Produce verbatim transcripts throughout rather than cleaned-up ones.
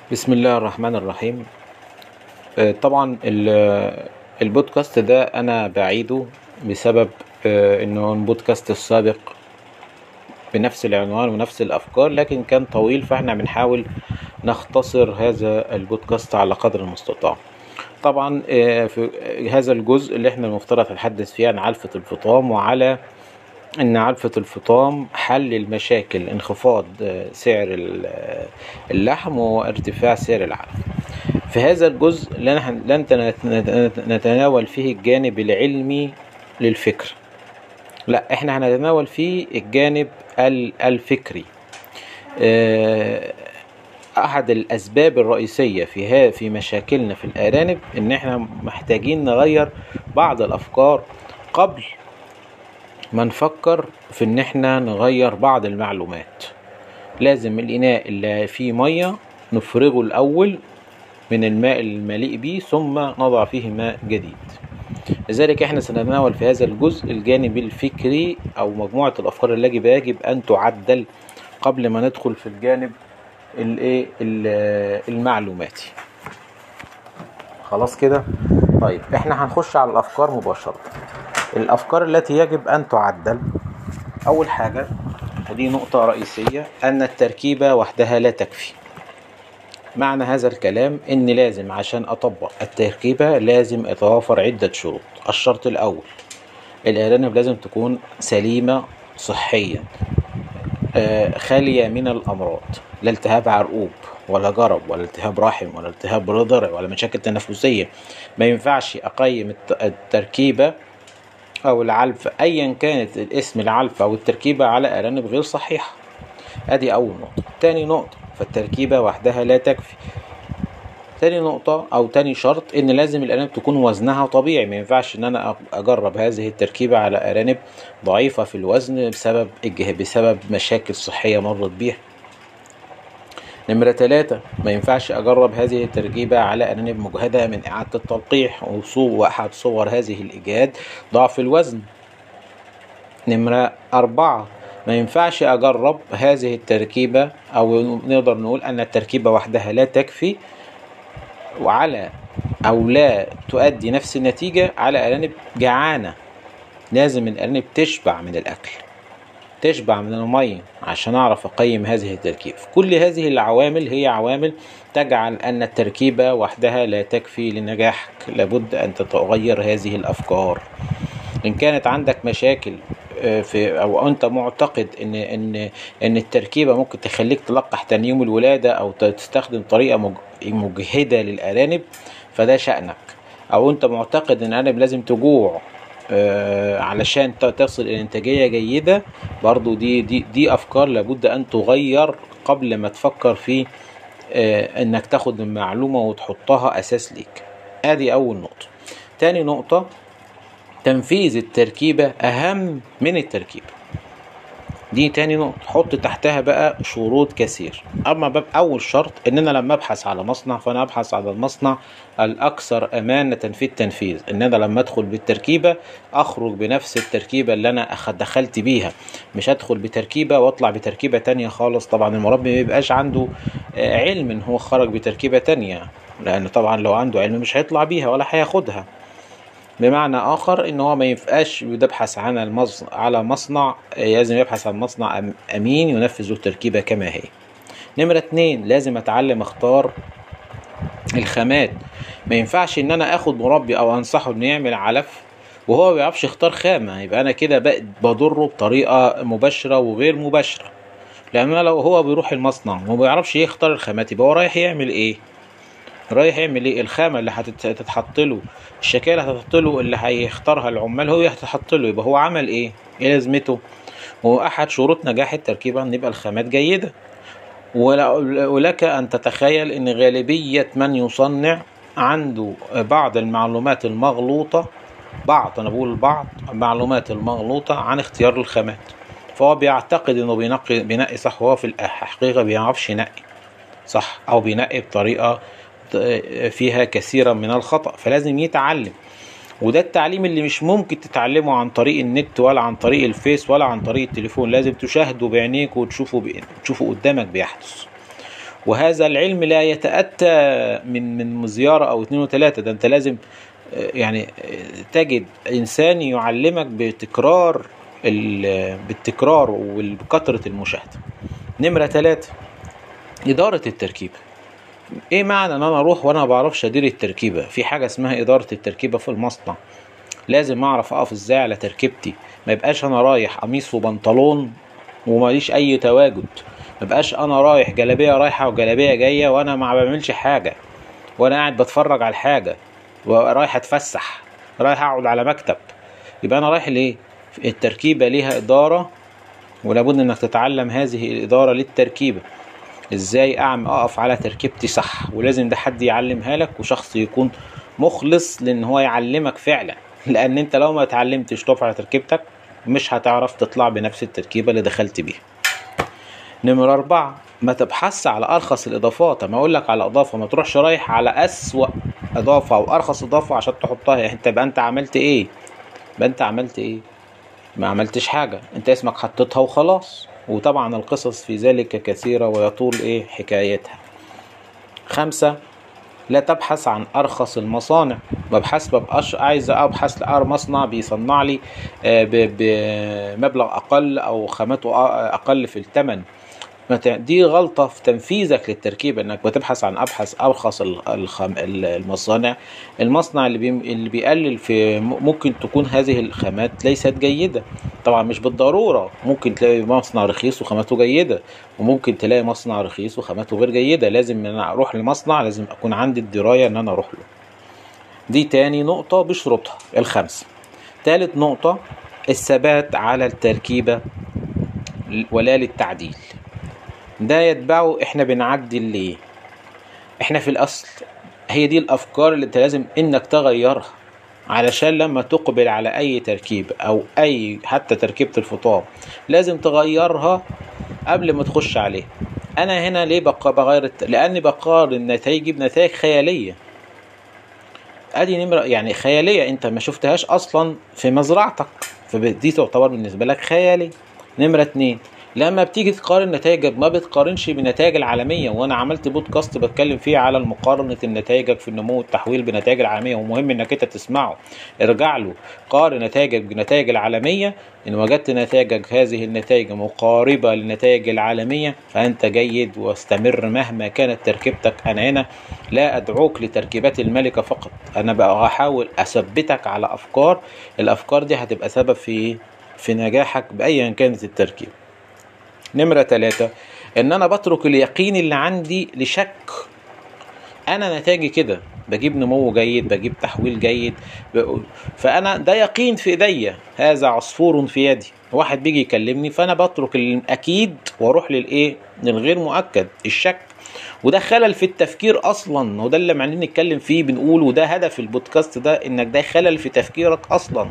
بسم الله الرحمن الرحيم. آه، طبعا ال- البودكاست ده انا بعيده بسبب آه، انه البودكاست السابق بنفس العنوان ونفس الافكار، لكن كان طويل، فاحنا بنحاول نختصر هذا البودكاست على قدر المستطاع. طبعا آه، في هذا الجزء اللي احنا المفترض نتحدث فيه عن علفة الفطام، وعلى ان علفة الفطام حل المشاكل انخفاض آه، سعر ال- آه، اللحم وارتفاع سعر العلف. في هذا الجزء لن لن نتناول فيه الجانب العلمي للفكر، لا احنا هنتناول فيه الجانب الفكري. آه، احد الاسباب الرئيسية في في مشاكلنا في الارانب ان احنا محتاجين نغير بعض الافكار قبل ما نفكر في ان احنا نغير بعض المعلومات. لازم الاناء اللي فيه مية نفرغه الاول من الماء المليء به، ثم نضع فيه ماء جديد. لذلك احنا سنتناول في هذا الجزء الجانب الفكري او مجموعة الافكار التي يجب ان تعدل قبل ما ندخل في الجانب الايه المعلوماتي. خلاص كده. طيب احنا هنخش على الافكار مباشرة. الافكار التي يجب ان تعدل، اول حاجة ودي نقطة رئيسية، ان التركيبة وحدها لا تكفي. معنى هذا الكلام ان لازم عشان اطبق التركيبة لازم اتوافر عدة شروط. الشرط الاول، الارانب لازم تكون سليمة صحيا، آه خالية من الامراض، لا التهاب عرقوب ولا جرب ولا التهاب رحم ولا التهاب رضع ولا مشاكل تنفسية. ما ينفعش اقيم التركيبة او العلف ايا كانت الاسم العلف او التركيبة على ارانب غير صحيحة. ادي اول نقطة. تاني نقطة، فالتركيبة وحدها لا تكفي. تاني نقطة أو تاني شرط إن لازم الأرانب تكون وزنها طبيعي. ما ينفعش إن أنا أجرب هذه التركيبة على أرانب ضعيفة في الوزن بسبب بسبب مشاكل صحية مرت بيها. نمرة ثلاثة، ما ينفعش أجرب هذه التركيبة على أرانب مجهدة من إعادة التلقيح، وأحد صور هذه الإجهاد ضعف الوزن. نمرة أربعة، ما ينفعش أجرب هذه التركيبة أو نقدر نقول أن التركيبة وحدها لا تكفي وعلى أو لا تؤدي نفس النتيجة على أرانب جعانة. لازم الأرانب تشبع من الأكل، تشبع من المية، عشان أعرف أقيم هذه التركيبة. كل هذه العوامل هي عوامل تجعل أن التركيبة وحدها لا تكفي لنجاحك. لابد أن تتغير هذه الأفكار. إن كانت عندك مشاكل في أو أنت معتقد إن إن إن التركيبة ممكن تخليك تلقح تاني يوم الولادة أو تستخدم طريقة مجهدة للأرانب، فده شأنك. أو أنت معتقد إن الأرانب لازم تجوع علشان تصل إلى إنتاجية جيدة، برضو دي دي دي أفكار لابد أن تغير قبل ما تفكر في إنك تاخد المعلومة وتحطها أساس ليك. هذه أول نقطة. تاني نقطة، تنفيذ التركيبة أهم من التركيبة. دي تاني نقطة، حط تحتها بقى شروط كثير. أما باب أول شرط إن أنا لما أبحث على مصنع فأنا أبحث على المصنع الأكثر أمانة في التنفيذ. إن أنا لما أدخل بالتركيبة أخرج بنفس التركيبة اللي أنا دخلت بيها، مش أدخل بتركيبة وأطلع بتركيبة تانية خالص. طبعا المربي ما يبقاش عنده علم إن هو خرج بتركيبة تانية، لأن طبعا لو عنده علم مش هيطلع بيها ولا هياخدها. بمعنى آخر إن هو ما ينفعش يبحث عن المصنع على مصنع، لازم يبحث عن مصنع أمين ينفذ التركيبة كما هي. نمرة اتنين، لازم أتعلم أختار الخامات. ما ينفعش إن أنا أخد مربي أو أنصحه إنه يعمل علف وهو ما بيعرفش يختار خامة، يبقى أنا كده بضره بطريقة مباشرة وغير مباشرة. لأن لو هو بيروح المصنع وما بيعرفش يختار الخامات، يبقى هو رايح يعمل إيه؟ رايح يعمل ايه؟ الخامه اللي هتتحط له، الشكايه اللي هتتحط له، اللي هيختارها العمال هو هتتحط له، يبقى هو عمل ايه؟ ايه لازمته؟ واحد شروط نجاح التركيبه ان يبقى الخامات جيده. ولك ان تتخيل ان غالبيه من يصنع عنده بعض المعلومات المغلوطه، بعض انا بقول بعض المعلومات المغلوطه عن اختيار الخامات، فهو بيعتقد انه بينقي بينقي صح، وهو في الحقيقه بيعرفش ينقي صح او بينقي بطريقه فيها كثيرا من الخطأ. فلازم يتعلم، وده التعليم اللي مش ممكن تتعلمه عن طريق النت ولا عن طريق الفيس ولا عن طريق التليفون. لازم تشاهده بعينيك وتشوفه تشوفه قدامك بيحدث. وهذا العلم لا يتأتى من من زيارة أو اتنين وتلاتة، ده أنت لازم يعني تجد إنسان يعلمك بتكرار بالتكرار وبكثرة المشاهدة. نمرة ثلاثة، إدارة التركيبة. إيه معنى أن أنا أروح وأنا ما بعرفش أدير التركيبة؟ في حاجة اسمها إدارة التركيبة في المصنع. لازم أعرف أقف إزاي على تركيبتي، ما يبقاش أنا رايح قميص وبنطلون وماليش أي تواجد، ما يبقاش أنا رايح جلابية رايحة وجلابية جاية وأنا ما بعملش حاجة، وأنا قاعد بتفرج على الحاجة، ورايح أتفسح، رايح أقعد على مكتب. يبقى أنا رايح ليه؟ التركيبة ليها إدارة، ولابد انك تتعلم هذه الإدارة للتركيبة، ازاي اعمل اقف على تركيبتي صح، ولازم ده حد يعلمها لك، وشخص يكون مخلص لان هو يعلمك فعلا، لان انت لو ما اتعلمتش تقف على تركيبتك مش هتعرف تطلع بنفس التركيبة اللي دخلت بيها. نمرة أربعة، ما تبحث على أرخص الإضافات. ما أقول لك على إضافة، ما تروحش رايح على أسوأ إضافة أو أرخص إضافة عشان تحطها. أنت بقى أنت عملت إيه؟ بقى أنت عملت إيه؟ ما عملتش حاجة، أنت اسمك حطيتها وخلاص. وطبعا القصص في ذلك كثيرة ويطول إيه حكايتها. خمسة، لا تبحث عن أرخص المصانع. ببحث ببقاش عايز أبحث لأر مصنع بيصنع لي بمبلغ أقل أو خامته أقل في الثمن. دي غلطة في تنفيذك للتركيبة، انك بتبحث عن ابحث ارخص المصانع. المصنع اللي, بي... اللي بيقلل في ممكن تكون هذه الخامات ليست جيدة. طبعا مش بالضرورة، ممكن تلاقي مصنع رخيص وخامته جيدة، وممكن تلاقي مصنع رخيص وخامته غير جيدة. لازم ان انا اروح لمصنع لازم اكون عندي الدراية ان انا اروح له. دي تاني نقطة بشروطها الخمسة. ثالث نقطة، الثبات على التركيبة ولا للتعديل. ده يتبعه احنا بنعدل ليه؟ احنا في الاصل هي دي الافكار اللي انت لازم انك تغيرها علشان لما تقبل على اي تركيب او اي حتى تركيبة الفطار لازم تغيرها قبل ما تخش عليه. انا هنا ليه بقى بغير؟ لاني بقارن نتائجي بنتائج خيالية. ادي نمرة يعني خيالية انت ما شفتهاش اصلا في مزرعتك، فدي تعتبر بالنسبة لك خيالي. نمرة اتنين، لما بتيجي تقارن نتائجك ما بتقارنش بنتائج العالمية. وانا عملت بودكاست بتكلم فيه على مقارنة نتائجك في النمو والتحويل بنتائج العالمية، ومهم انك انت تسمعه، ارجع له. قارن نتائجك بنتائج العالمية، ان وجدت نتائجك هذه النتائج مقاربة للنتائج العالمية فانت جيد، واستمر مهما كانت تركيبتك. انا هنا لا ادعوك لتركيبات الملكة فقط، انا بقى احاول اثبتك على افكار، الافكار دي هتبقى سبب في في نجاحك بأيا كانت التركيب. نمرة ثلاثة، ان انا بترك اليقين اللي عندي لشك. انا نتاجي كده، بجيب نمو جيد، بجيب تحويل جيد، فانا ده يقين في ايديا، هذا عصفور في يدي. واحد بيجي يكلمني فانا بترك الاكيد واروح للايه للغير مؤكد، الشك. وده خلل في التفكير اصلا، وده اللي معنين نتكلم فيه بنقول، وده هدف البودكاست ده، انك ده خلل في تفكيرك اصلا.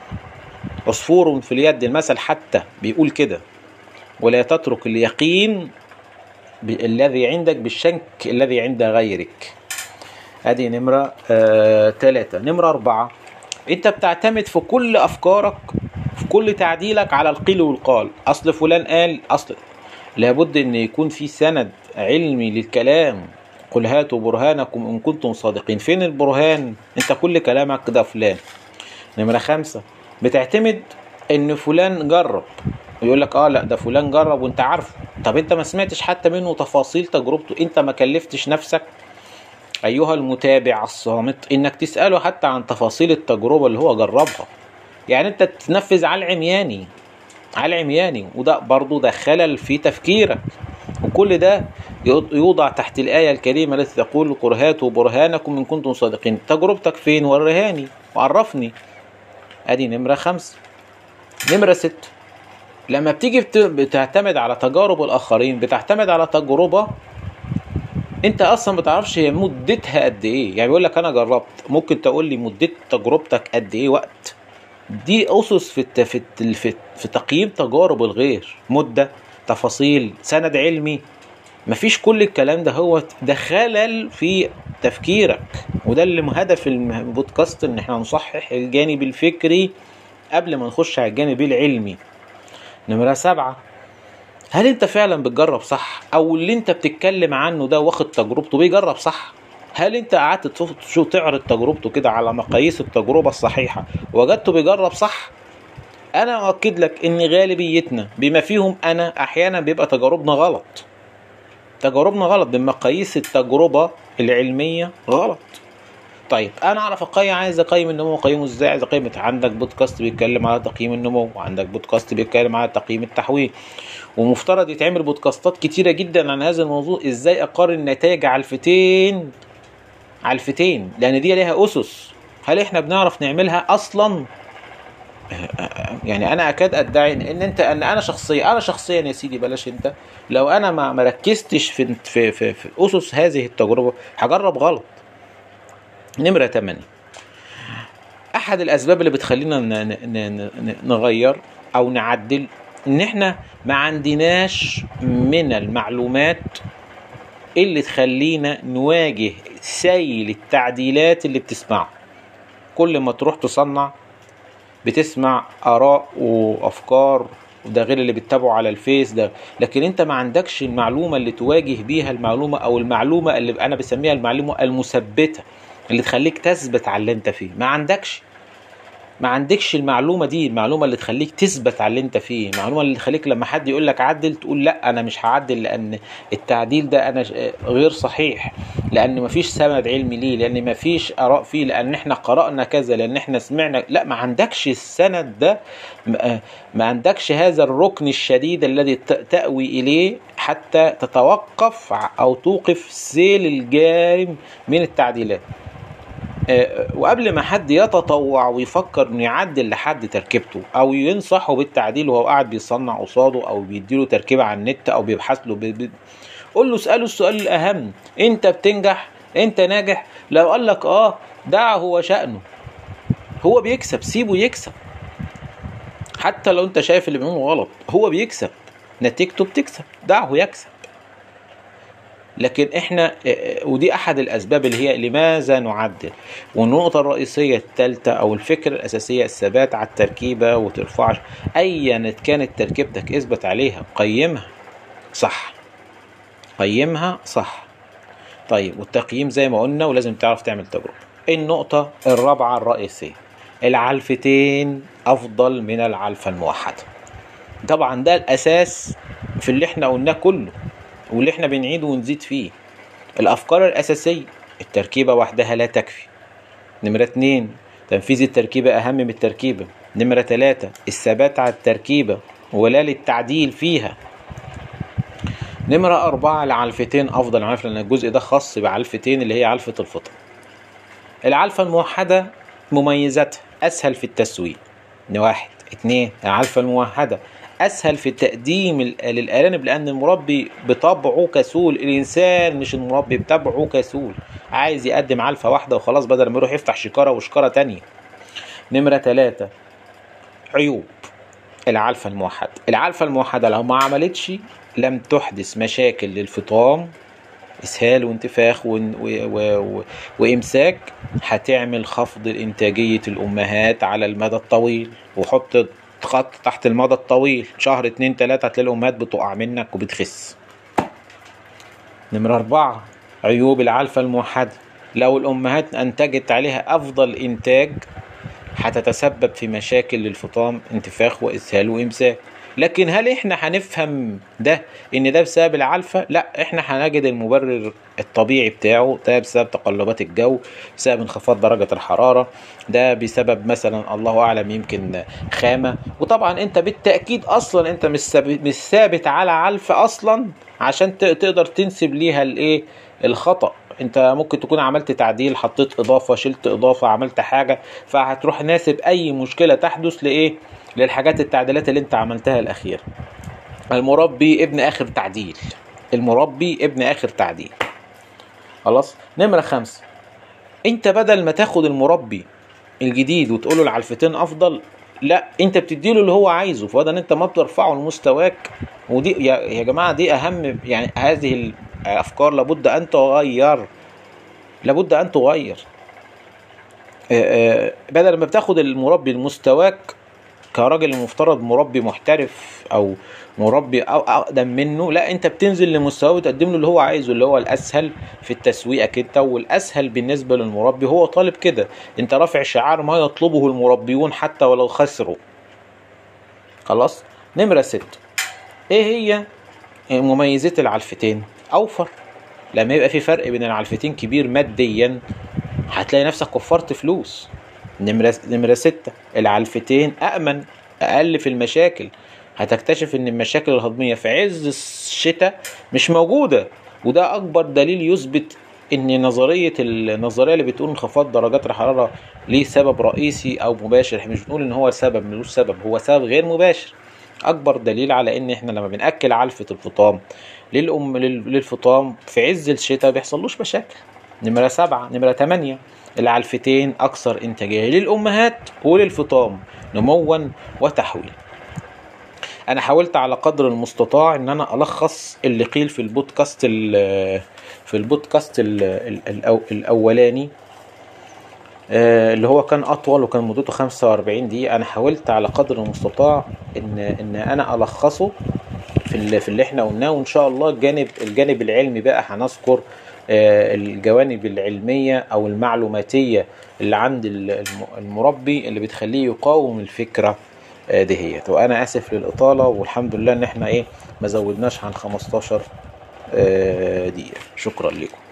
عصفور في اليد، المثل حتى بيقول كده، ولا تترك اليقين الذي عندك بالشك الذي عند غيرك. هذه نمرة آه ثلاثة. نمرة أربعة، أنت بتعتمد في كل أفكارك في كل تعديلك على القيل والقال. أصل فلان قال، أصل لابد أن يكون في سند علمي للكلام. قل هاتوا برهانكم إن كنتم صادقين. فين البرهان؟ أنت كل كلامك ده فلان. نمرة خمسة، بتعتمد أن فلان جرب، ويقول لك اه لا ده فلان جرب وانت عارفه. طب انت ما سمعتش حتى منه تفاصيل تجربته؟ انت ما كلفتش نفسك ايها المتابع الصامت انك تسأله حتى عن تفاصيل التجربة اللي هو جربها. يعني انت تنفذ على العمياني على العمياني، وده برضو ده خلل في تفكيرك. وكل ده يوضع تحت الآية الكريمة التي تقول قل هاتوا برهانكم إن كنتم صادقين. تجربتك فين؟ ورهاني وعرفني. ادي نمرة خمسة. نمرة ستة، لما بتيجي بتعتمد على تجارب الآخرين بتعتمد على تجربة انت اصلا بتعرفش هي مدتها قد ايه. يعني بيقول لك انا جربت، ممكن تقول لي مدة تجربتك قد ايه وقت؟ دي اسس في الت... في الت... في, في تقييم تجارب الغير، مدة، تفاصيل، سند علمي. مفيش كل الكلام ده. هو ده خلل في تفكيرك، وده اللي هدف البودكاست، ان احنا نصحح الجانب الفكري قبل ما نخش على الجانب العلمي. نمرة سبعة، هل انت فعلا بتجرب صح؟ او اللي انت بتتكلم عنه ده واخد تجربته بيجرب صح؟ هل انت قعدت شو تعرض تجربته كده على مقاييس التجربة الصحيحة وجدته بيجرب صح؟ انا اؤكد لك ان غالبيتنا بما فيهم انا احيانا بيبقى تجاربنا غلط. تجاربنا غلط بمقاييس التجربة العلمية غلط. طيب انا اعرف اقيم، عايز اقيم النمو، اقيمه ازاي؟ عايز اقيم، عندك بودكاست بيتكلم على تقييم النمو، وعندك بودكاست بيتكلم على تقييم التحويل، ومفترض يتعمل بودكاستات كتيرة جدا عن هذا الموضوع، ازاي اقارن نتائج علفتين علفتين، لان دي ليها اسس. هل احنا بنعرف نعملها اصلا؟ يعني انا اكاد ادعي ان انت ان انا شخصيا انا شخصيا يا سيدي بلاش انت، لو انا ما مركزتش في في في, في اسس هذه التجربه هجرب غلط. نمره ثمانية، احد الاسباب اللي بتخلينا نغير او نعدل ان احنا ما عندناش من المعلومات اللي تخلينا نواجه سيل التعديلات اللي بتسمعها. كل ما تروح تصنع بتسمع آراء وأفكار، وده غير اللي بتتابعه على الفيس ده، لكن انت ما عندكش المعلومة اللي تواجه بيها المعلومة، او المعلومة اللي انا بسميها المعلومة المثبتة اللي تخليك تثبت على اللي انت فيه. ما عندكش ما عندكش المعلومة دي، المعلومة اللي تخليك تثبت على اللي انت فيه، المعلومة اللي تخليك لما حد يقول لك عدل تقول لا انا مش هعدل، لان التعديل ده انا غير صحيح، لان مفيش سند علمي ليه، لان مفيش اراء فيه، لان احنا قرأنا كذا، لان احنا سمعنا. لا، ما عندكش السند ده، ما عندكش هذا الركن الشديد الذي تأوي اليه حتى تتوقف او توقف سيل الجارم من التعديلات. وقبل ما حد يتطوع ويفكر انه يعدل لحد تركيبته او ينصحه بالتعديل وهو قاعد بيصنع قصاده او بيديله تركيبه على النت او بيبحث له بي بي قول له، اساله السؤال الاهم: انت بتنجح؟ انت ناجح؟ لو قال لك اه دعه وشأنه، هو بيكسب، سيبه يكسب. حتى لو انت شايف اللي بيعمله غلط، هو بيكسب، نتيجته بتكسب، دعه يكسب. لكن احنا، ودي احد الاسباب اللي هي لماذا نعدل. والنقطة الرئيسية الثالثة او الفكرة الاساسية الثبات على التركيبة وترفعش. ايا كانت تركيبتك اثبت عليها، قيمها صح، قيمها صح. طيب، والتقييم زي ما قلنا، ولازم تعرف تعمل تجربة. النقطة الرابعة الرئيسية: العلفتين افضل من العلفة الموحدة. طبعا ده الاساس في اللي احنا قلناه كله، واللي احنا بنعيد ونزيد فيه. الافكار الاساسية: التركيبة وحدها لا تكفي. نمرة اتنين، تنفيذ التركيبة اهم من التركيبة. نمرة تلاتة، الثبات على التركيبة ولا للتعديل فيها. نمرة اربعة، العلفتين افضل علفة، لان الجزء ده خاص بعلفتين اللي هي علفة الفطر. العلفة الموحدة مميزاتها: اسهل في التسويق، واحد. اتنين، العلفة الموحدة اسهل في التقديم للارانب، لان المربي بطبعه كسول. الانسان مش المربي، بطبعه كسول، عايز يقدم علفة واحدة وخلاص بدل ما يروح يفتح شكارة وشكارة تانية. نمرة ثلاثة، عيوب العلفة الموحدة: العلفة الموحدة لو ما عملتش لم تحدث مشاكل للفطام، اسهال وانتفاخ و... و... و... وامساك، هتعمل خفض انتاجية الامهات على المدى الطويل. وحط خط تحت المدى الطويل، شهر اتنين تلاتة هتلاقي الامهات بتقع منك وبتخس. نمرة اربعة، عيوب العلفة الموحدة: لو الامهات انتجت عليها افضل انتاج هتتسبب في مشاكل للفطام، انتفاخ واسهال وامساك. لكن هل احنا هنفهم ده ان ده بسبب العلفة؟ لا، احنا هنجد المبرر الطبيعي بتاعه ده بسبب تقلبات الجو، بسبب انخفاض درجة الحرارة، ده بسبب مثلا الله اعلم يمكن خامة. وطبعا انت بالتأكيد اصلا انت مش ثابت على علفة اصلا عشان تقدر تنسب ليها الايه الخطأ. انت ممكن تكون عملت تعديل، حطيت اضافة، شلت اضافة، عملت حاجة، فهتروح ناسب اي مشكلة تحدث لايه للحاجات التعديلات اللي انت عملتها الاخير. المربي ابن اخر تعديل، المربي ابن اخر تعديل. خلاص. نمرة خمسة، انت بدل ما تاخد المربي الجديد وتقوله العلفتين افضل، لا، انت بتديله اللي هو عايزه، فبدل انت ما بترفعه لمستواك. ودي يا, يا جماعة دي اهم، يعني هذه الافكار لابد ان تغير، لابد ان تغير. بدل ما بتاخد المربي لمستواك كراجل المفترض مربي محترف او مربي او اقدم منه، لا انت بتنزل لمستواه وتقدم له اللي هو عايزه، اللي هو الاسهل في التسويق كده، والاسهل بالنسبه للمربي هو طالب كده. انت رافع شعار ما يطلبه المربيون حتى ولو خسروا. خلاص. نمره ستة، ايه هي مميزات العلفتين؟ اوفر. لما يبقى في فرق بين العلفتين كبير ماديا هتلاقي نفسك وفرت فلوس. نمرة نمرة ستة، العلفتين أأمن، أقل في المشاكل. هتكتشف إن المشاكل الهضمية في عز الشتاء مش موجودة، وده أكبر دليل يثبت إن نظرية النظرية اللي بتقول انخفاض درجات الحرارة ليه سبب رئيسي أو مباشر، احنا مش بنقول إن هو سبب، ملوش سبب، هو سبب غير مباشر. أكبر دليل على إن إحنا لما بنأكل علفة الفطام للأم للفطام في عز الشتاء بيحصلوش مشاكل. نمرة سبعة نمرة تمانية، العلفتين أكثر إنتاجية للأمهات وللفطام نموا وتحويلا. أنا حاولت على قدر المستطاع إن أنا ألخص اللي قيل في البودكاست في البودكاست الأولاني اللي هو كان أطول وكان مدته خمسة وأربعين دقيقة. أنا حاولت على قدر المستطاع إن إن أنا ألخصه في في اللي إحنا قلناه، وإن شاء الله الجانب الجانب العلمي بقى هنذكر الجوانب العلمية أو المعلوماتية اللي عند المربي اللي بتخليه يقاوم الفكرة دهيت. وأنا آسف للإطالة، والحمد لله إن إحنا إيه ما زودناش عن خمستاشر دقيقة. شكرا لكم.